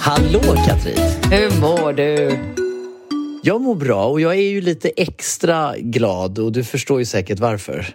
Hallå Katrin! Hur mår du? Jag mår bra och jag är ju lite extra glad och du förstår ju säkert varför.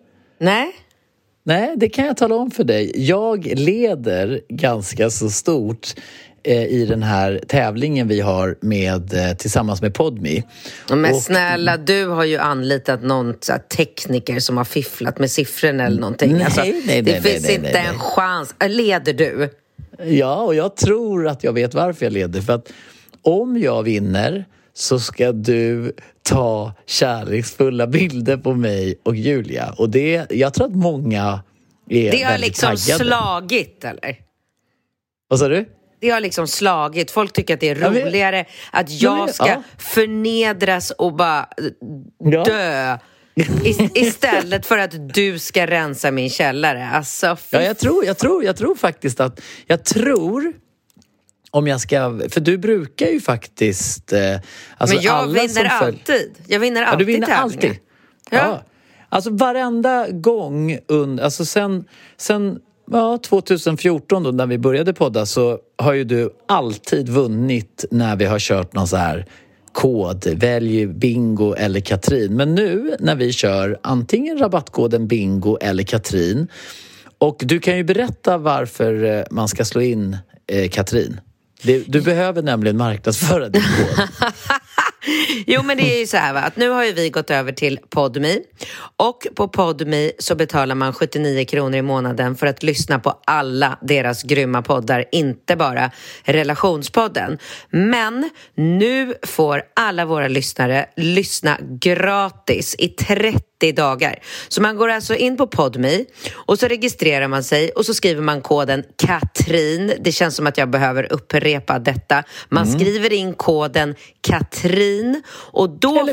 Nej, det kan jag tala om för dig. Jag leder ganska så stort i den här tävlingen vi har tillsammans med Podme. Men snälla, du har ju anlitat någon så här tekniker som har fifflat med siffrorna eller någonting. Nej, det finns inte en chans. Leder du? Ja, och jag tror att jag vet varför jag leder. För att om jag vinner så ska du ta kärleksfulla bilder på mig och Julia. Och jag tror att många är det har väldigt liksom taggade. Slagit, eller? Vad sa du? Det har liksom slagit. Folk tycker att det är roligare att jag ska förnedras och bara dö. Istället för att du ska rensa min källare. Alltså, jag tror faktiskt att... Om jag ska... För du brukar ju faktiskt... men jag vinner alltid. Jag vinner alltid. Du vinner tävlingar. Alltid? Ja. Alltså varenda gång... Alltså sen 2014 då, när vi började podda, så har ju du alltid vunnit när vi har kört någon så här kod. Välj bingo eller Katrin. Men nu när vi kör antingen rabattkoden bingo eller Katrin. Och du kan ju berätta varför man ska slå in Katrin. Du behöver nämligen marknadsföra din kod. Jo, men det är ju så här, va? Att nu har ju vi gått över till Podme. Och på Podme så betalar man 79 kronor i månaden för att lyssna på alla deras grymma poddar. Inte bara Relationspodden. Men nu får alla våra lyssnare lyssna gratis i 30 dagar. Så man går alltså in på Podme och så registrerar man sig och så skriver man koden Katrin. Det känns som att jag behöver upprepa detta. Man skriver in koden Katrin och då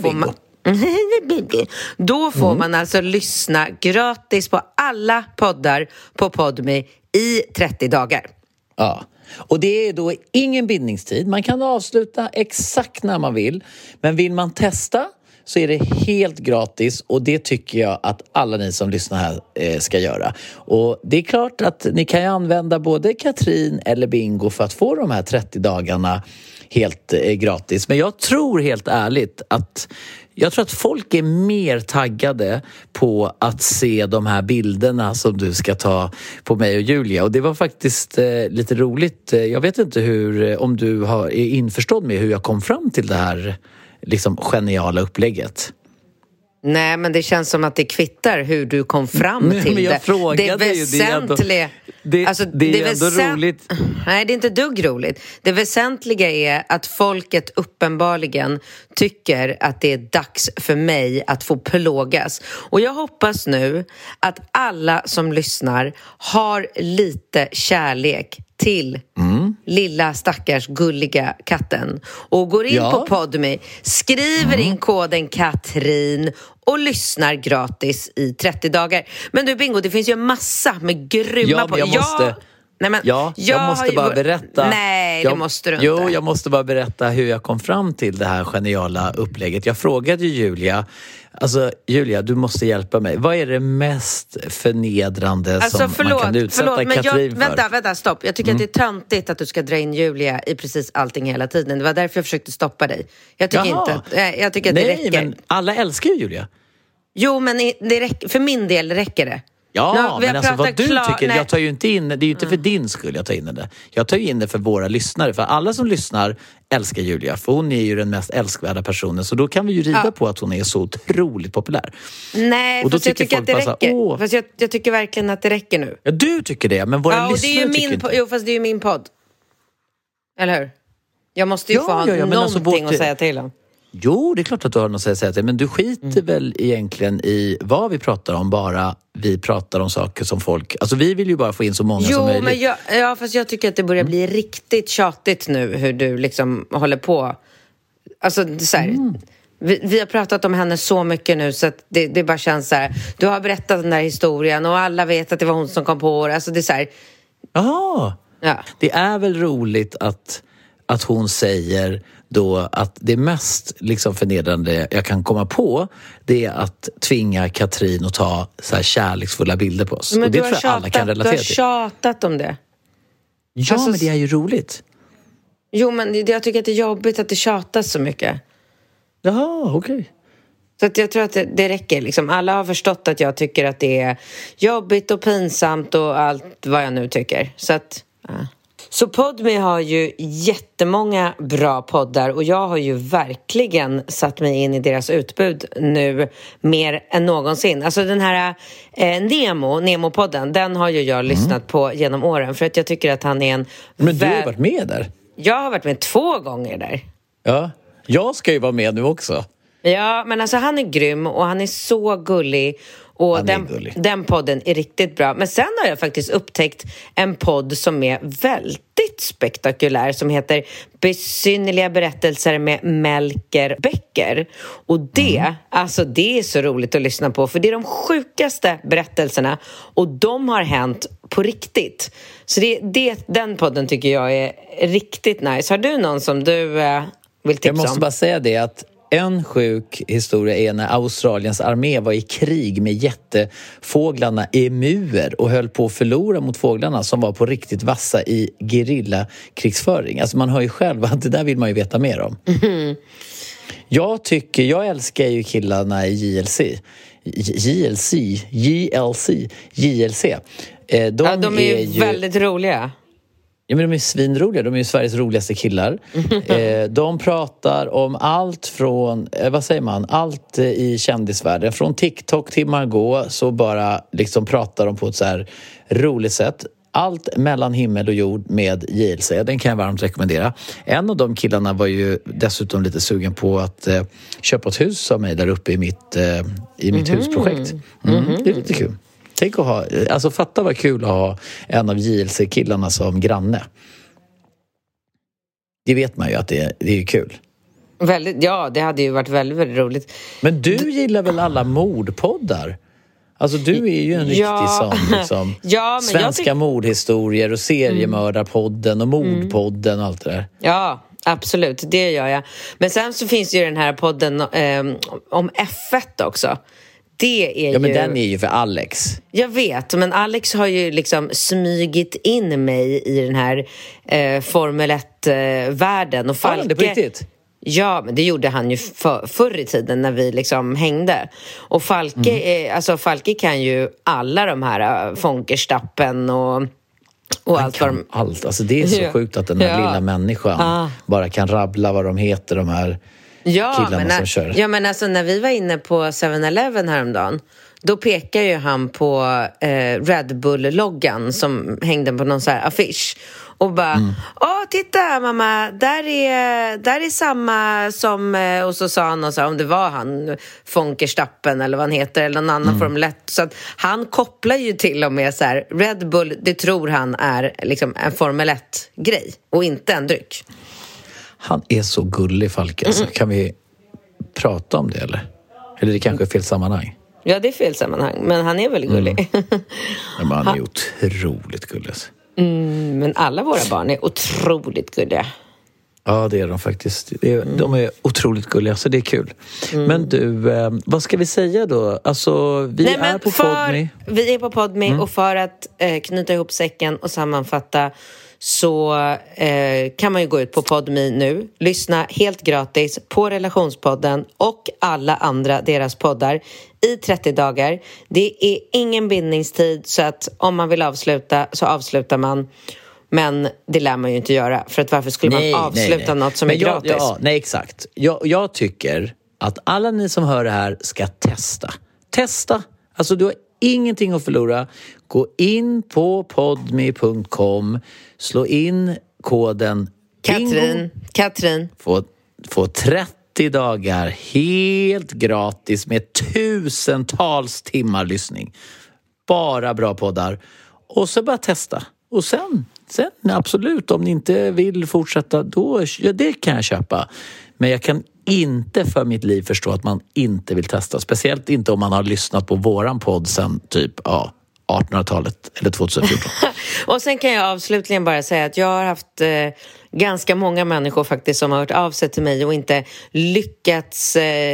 får man alltså lyssna gratis på alla poddar på Podme i 30 dagar. Ja, och det är då ingen bindningstid. Man kan avsluta exakt när man vill. Men vill man testa så är det helt gratis, och det tycker jag att alla ni som lyssnar här ska göra. Och det är klart att ni kan ju använda både Katrin eller bingo för att få de här 30 dagarna helt gratis. Men jag tror helt ärligt att folk är mer taggade på att se de här bilderna som du ska ta på mig och Julia. Och det var faktiskt lite roligt. Jag vet inte om du är införstådd med hur jag kom fram till det här liksom geniala upplägget. Nej, men det känns som att det kvittar hur du kom fram till men jag frågade det väsentliga. Det är ändå roligt. Nej, det är inte dugg roligt. Det väsentliga är att folket uppenbarligen tycker att det är dags för mig att få plågas. Och jag hoppas nu att alla som lyssnar har lite kärlek till lilla stackars gulliga katten och går in på Podme, skriver in koden Katrin och lyssnar gratis i 30 dagar. Men du bingo, det finns ju en massa med grymma jag måste bara berätta. Nej, det måste du inte. Jo, jag måste bara berätta hur jag kom fram till det här geniala upplägget. Jag frågade Julia, Julia, du måste hjälpa mig. Vad är det mest förnedrande som man kan utsätta Katrin för? Vänta, stopp. Jag tycker att det är töntigt att du ska dra in Julia i precis allting hela tiden. Det var därför jag försökte stoppa dig. Jag tycker att det räcker. Men alla älskar ju Julia. Jo, men för min del räcker det. Ja, men alltså vad du tycker, jag tar ju inte in, det är ju inte för din skull jag tar in det. Jag tar ju in det för våra lyssnare, för alla som lyssnar älskar Julia, för hon är ju den mest älskvärda personen, så då kan vi ju rida på att hon är så otroligt populär. Nej, och då jag tycker att det räcker. Fast jag tycker verkligen att det räcker nu. Ja, du tycker det, men våra lyssnare tycker inte. Jo, fast det är ju min podd. Eller hur? Jag måste ju få ha någonting att säga till om. Jo, det är klart att du har något att säga till, men du skiter väl egentligen i vad vi pratar om, bara vi pratar om saker som folk... Alltså vi vill ju bara få in så många som möjligt. Men fast jag tycker att det börjar bli riktigt tjatigt nu hur du liksom håller på. Alltså så här, vi har pratat om henne så mycket nu så att det bara känns så här. Du har berättat den där historien och alla vet att det var hon som kom på det. Alltså det är så här... Ja. Det är väl roligt att hon säger då att det mest liksom förnedrande jag kan komma på, det är att tvinga Katrin att ta så här kärleksfulla bilder på oss. Men och det tror jag alla kan relatera till. Du har tjatat om det. Ja, men det är ju roligt. Jo, men jag tycker att det är jobbigt att det tjatas så mycket. Jaha, okej. Så att jag tror att det räcker. Liksom. Alla har förstått att jag tycker att det är jobbigt och pinsamt och allt vad jag nu tycker. Så att... Ja. Så Podme har ju jättemånga bra poddar och jag har ju verkligen satt mig in i deras utbud nu mer än någonsin. Alltså den här Nemo-podden, den har ju jag lyssnat på genom åren för att jag tycker att han är en... Men du har varit med där? Jag har varit med 2 gånger där. Ja, jag ska ju vara med nu också. Ja, men alltså han är grym och han är så gullig. Och den podden är riktigt bra. Men sen har jag faktiskt upptäckt en podd som är väldigt spektakulär som heter Besynnerliga berättelser med Melker Becker. Och det är så roligt att lyssna på för det är de sjukaste berättelserna och de har hänt på riktigt. Så den podden tycker jag är riktigt nice. Har du någon som du vill tipsa om? Jag måste bara säga det att en sjuk historia är när Australiens armé var i krig med jättefåglarna emuer och höll på att förlora mot fåglarna som var på riktigt vassa i gerillakrigsföring. Alltså man hör ju själv att det där vill man ju veta mer om. Mm. Jag älskar ju killarna i JLC. De är ju väldigt roliga. Ja, men de är svinroliga. De är ju Sveriges roligaste killar. De pratar om allt från, allt i kändisvärlden. Från TikTok till Margot så bara liksom pratar de på ett så här roligt sätt. Allt mellan himmel och jord med JLC. Den kan jag varmt rekommendera. En av de killarna var ju dessutom lite sugen på att köpa ett hus av mig där uppe i mitt husprojekt. Det är lite kul. Tänk att ha, alltså fatta vad kul att ha en av JLC-killarna som granne. Det vet man ju att det är kul. Väldigt, ja, det hade ju varit väldigt, väldigt roligt. Men du gillar väl alla mordpoddar? Alltså du är ju en riktig sån liksom, svenska mordhistorier och seriemördarpodden och mordpodden och allt det där. Ja, absolut, det gör jag. Men sen så finns ju den här podden om F1 också. Men den är ju för Alex. Jag vet, men Alex har ju liksom smygit in mig i den här Formel 1-världen. Och Falke... det på riktigt? Ja, men det gjorde han ju förr i tiden när vi liksom hängde. Och Falke kan ju alla de här Fonkerstappen och allt vad de... Allt, alltså det är så sjukt att den här lilla människan bara kan rabbla vad de heter, de här... killarna som kör. Ja, men alltså när vi var inne på 7-Eleven häromdagen, då pekar ju han på Red Bull-loggan som hängde på någon så här affisch och bara, titta mamma, där är samma som, och så sa han, om det var han Fonkerstappen eller vad han heter eller någon annan Formel 1, så att han kopplar ju till och med så här, Red Bull, det tror han är liksom en Formel 1-grej och inte en dryck. Han är så gullig, Falke. Alltså, kan vi prata om det, eller? Eller det kanske är fel sammanhang? Ja, det är fel sammanhang. Men han är väldigt gullig. Ja, men han är otroligt gullig. Men alla våra barn är otroligt gulliga. Ja, det är de faktiskt. De är otroligt gulliga, så det är kul. Men du, vad ska vi säga då? Alltså, vi är på Podme. Vi är på Podme och för att knyta ihop säcken och sammanfatta så kan man ju gå ut på Podme nu, lyssna helt gratis på Relationspodden och alla andra deras poddar i 30 dagar. Det är ingen bindningstid, så att om man vill avsluta så avslutar man. Men det lär man ju inte göra, för att varför skulle man avsluta något som är gratis? Nej, exakt. Jag tycker att alla ni som hör det här ska testa. Alltså du har ingenting att förlora. Gå in på podme.com, slå in koden Katrin. Få 30 dagar helt gratis med tusentals timmar lyssning. Bara bra poddar. Och så bara testa. Och sen absolut, om ni inte vill fortsätta, då, det kan jag köpa. Men jag kan inte för mitt liv förstå att man inte vill testa. Speciellt inte om man har lyssnat på våran podd sen typ 1800-talet eller 2014. Och sen kan jag avslutligen bara säga att jag har haft ganska många människor faktiskt som har hört av sig till mig och inte lyckats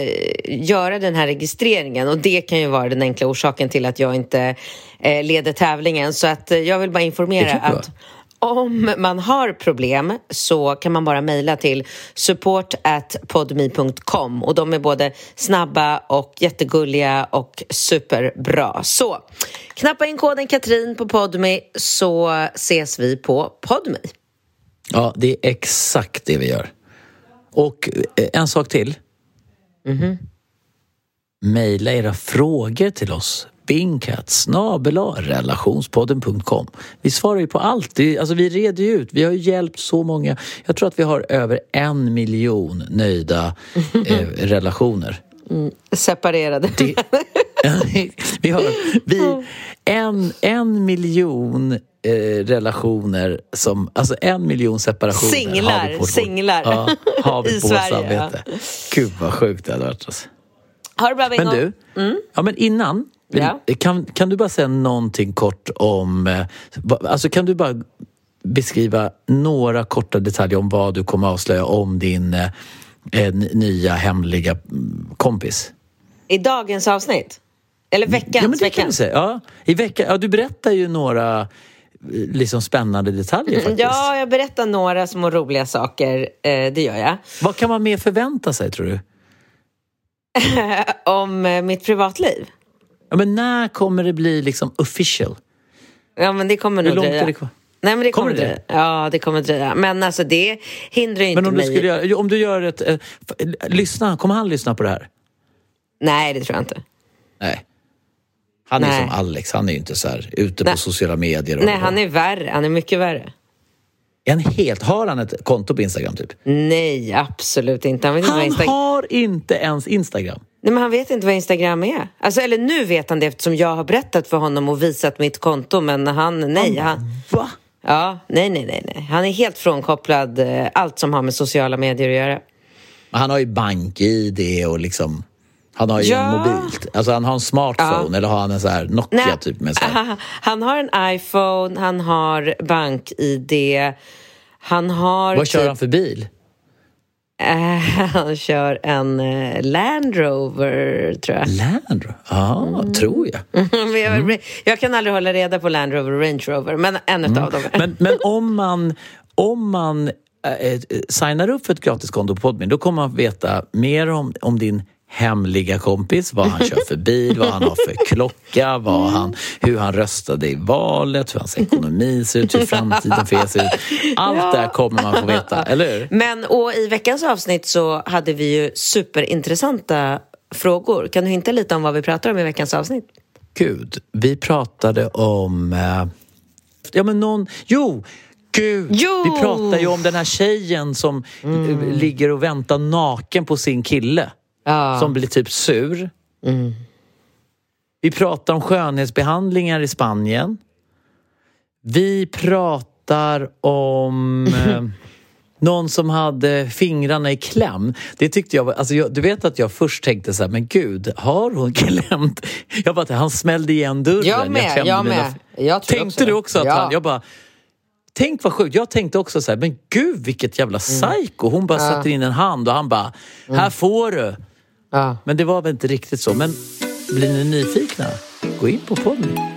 göra den här registreringen. Och det kan ju vara den enkla orsaken till att jag inte leder tävlingen. Så att jag vill bara informera att om man har problem så kan man bara mejla till support@podme.com och de är både snabba och jättegulliga och superbra. Så knappa in koden Katrin på Podme så ses vi på Podme. Ja, det är exakt det vi gör. Och en sak till. Maila era frågor till oss. bingkat@relationspodden.com. Vi svarar ju på allt. Alltså vi reder ju ut. Vi har ju hjälpt så många. Jag tror att vi har över 1 miljon nöjda relationer. Separerade. Vi har en miljon relationer som, alltså 1 miljon separationer singlar har vi i på Sverige. samvete. Gud vad sjukt det hade varit. Alltså. Har du bra, Bingo? Men du, men innan kan du bara säga någonting kort om, alltså kan du bara beskriva några korta detaljer om vad du kommer avslöja om din nya hemliga kompis? I dagens avsnitt? Eller veckans? Ja, men det kan du säga. Ja, i veckan. Ja, du berättar ju några liksom spännande detaljer faktiskt. Ja, jag berättar några små roliga saker. Det gör jag. Vad kan man mer förvänta sig, tror du? Om mitt privatliv? Ja, men när kommer det bli liksom official? Ja, men det kommer nog dröja. Hur långt är det kvar? Nej, men det kommer dröja. Ja, det kommer dröja. Men alltså det hindrar ju inte mig. Men om du gör ett... kommer han lyssna på det här? Nej, det tror jag inte. Nej. Han är som Alex, han är ju inte så här ute på sociala medier. Nej, han är värre. Han är mycket värre. Har han ett konto på Instagram typ? Nej, absolut inte. Han har inte ens Instagram. Nej, men han vet inte vad Instagram är. Alltså, eller nu vet han det eftersom jag har berättat för honom och visat mitt konto. Men han. Va? Ja, nej. Han är helt frånkopplad allt som har med sociala medier att göra. Han har ju bank-ID och liksom... Han har ju en mobilt. Alltså han har en smartphone eller har han en så här Nokia typ med så här. Han har en iPhone, han har bank-ID. Han har... Vad kör han för bil? Han kör en Land Rover, tror jag. Land Rover? Ja, tror jag. Jag kan aldrig hålla reda på Land Rover och Range Rover, men en av dem. Men om man signar upp för ett gratiskonto på Podme, då kommer man veta mer om din hemliga kompis, vad han kör för bil, vad han har för klocka, hur han röstade i valet, hur hans ekonomi ser ut, hur framtiden för ser ut. Allt där kommer man få veta, eller hur? Men och i veckans avsnitt så hade vi ju superintressanta frågor. Kan du hinta lite om vad vi pratar om i veckans avsnitt? Gud, vi pratade om... Vi pratar ju om den här tjejen som ligger och väntar naken på sin kille. Som blir typ sur. Vi pratar om skönhetsbehandlingar i Spanien. Vi pratar om någon som hade fingrarna i kläm. Det tyckte jag, du vet att jag först tänkte så här, men gud, har hon klämt? Jag bara, han smällde igen dörren. Jag med. Tänkte du också att han, jag bara... Tänk vad sjukt. Jag tänkte också så här, men gud vilket jävla psycho. Hon bara satte in en hand och han bara, här får du. Men det var väl inte riktigt så. Men blir ni nyfikna? Gå in på Podme.